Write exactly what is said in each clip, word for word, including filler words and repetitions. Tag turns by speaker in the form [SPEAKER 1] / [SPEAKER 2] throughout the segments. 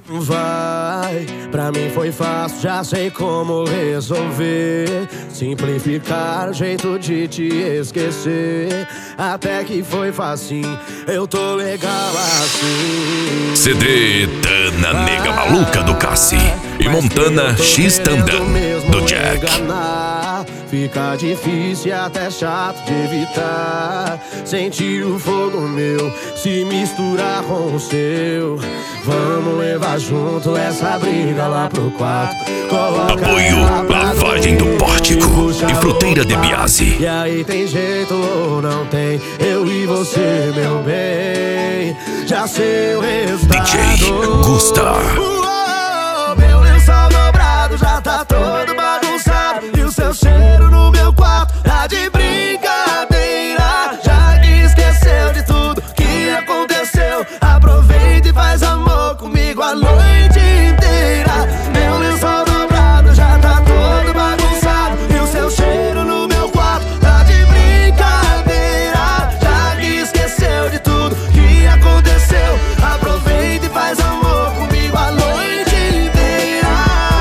[SPEAKER 1] Vai, pra mim foi fácil, já sei como resolver. Simplificar o jeito de te esquecer. Até que foi facinho, eu tô legal assim.
[SPEAKER 2] C D Tana Nega Maluca do Cassi e Montana X Tandam do Jack.
[SPEAKER 1] Enganar, fica difícil e até chato de evitar. Sentir o fogo meu se misturar com o seu. Vamos levar junto essa briga lá pro quarto. Coloca
[SPEAKER 2] apoio Lavagem do Pórtico e Fruteira de Biase.
[SPEAKER 1] E aí tem jeito ou não tem? Eu e você, meu bem, já sei o resultado.
[SPEAKER 2] D J Gusta.
[SPEAKER 1] Uou, meu lençol dobrado já tá todo bagunçado. E o seu cheiro no meu quarto tá de brincadeira. Já que esqueceu de tudo que aconteceu, aproveita e faz amor comigo a noite inteira. Meu lençol dobrado já tá todo bagunçado. E o seu cheiro no meu quarto tá de brincadeira. Já que esqueceu de tudo que aconteceu, aproveita e faz amor comigo a noite inteira.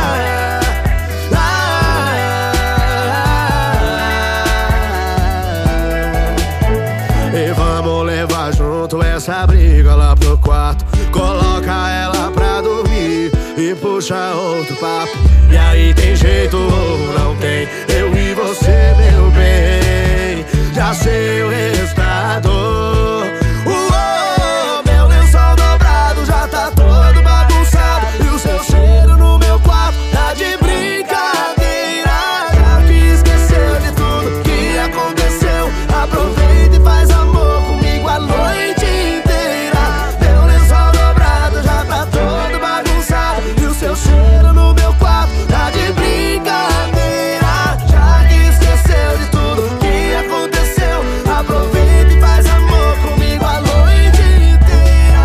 [SPEAKER 1] E vamos levar junto essa briga lá pro quarto. Coloca ela pra dormir e puxa outro papo. E aí tem jeito ou não tem? Eu e você, meu bem, já sei o resultado. Uou, meu lençol dobrado já tá todo bagunçado. E o seu cheiro no meu quarto tá de brincadeira. Já que esqueceu de tudo que aconteceu, aproveita e faz amor comigo a noite inteira. Meu lençol dobrado já tá todo bagunçado. E o seu cheiro no meu quarto tá de brincadeira. Já que esqueceu de tudo que aconteceu, aproveita e faz amor comigo a noite inteira.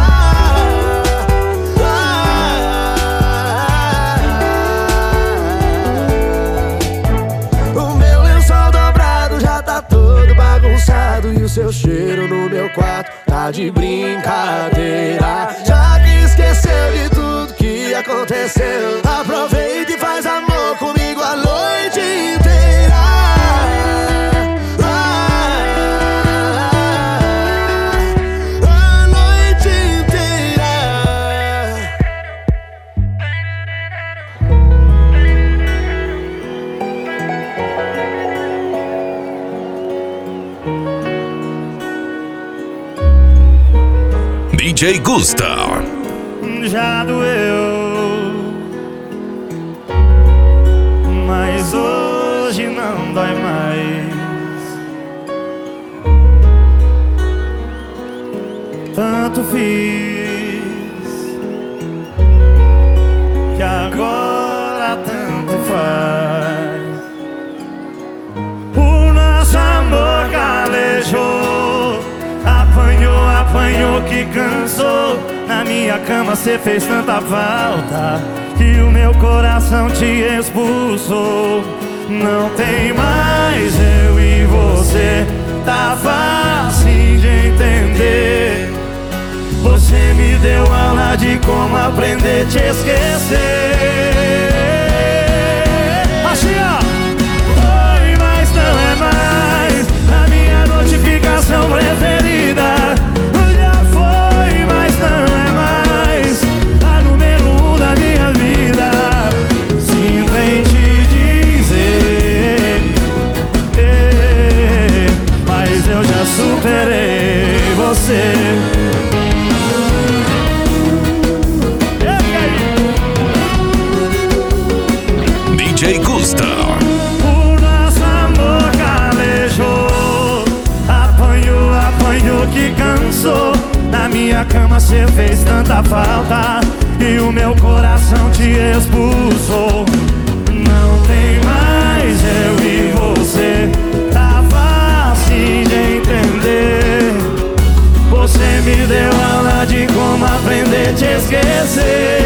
[SPEAKER 1] O meu lençol dobrado já tá todo bagunçado. E o seu cheiro no meu quarto tá de brincadeira. Já que esqueceu de tudo que aconteceu, aproveita e faz amor comigo a noite inteira. A noite inteira.
[SPEAKER 2] D J Gusta.
[SPEAKER 3] Já doeu, mas hoje não dói mais. Tanto fiz que agora tanto faz. O nosso amor calejou, apanhou, apanhou que cansou. Na minha cama cê fez tanta falta que o meu coração te expulsou. Não tem mais eu e você, tá fácil de entender. Você me deu aula de como aprender a te esquecer. Assim ó. Oi, mas não é mais a minha notificação preferida. Já foi, mas não é mais a número um da minha vida. Sinto em te dizer, eh, mas eu já superei você.
[SPEAKER 2] D J Gusta.
[SPEAKER 3] O nosso amor calejou, apanhou, apanhou que cansou. Na minha cama cê fez tanta falta e o meu coração te expulsou. Não tem mais eu e você, tá fácil de entender. Você me deu aula de como aprender a te esquecer.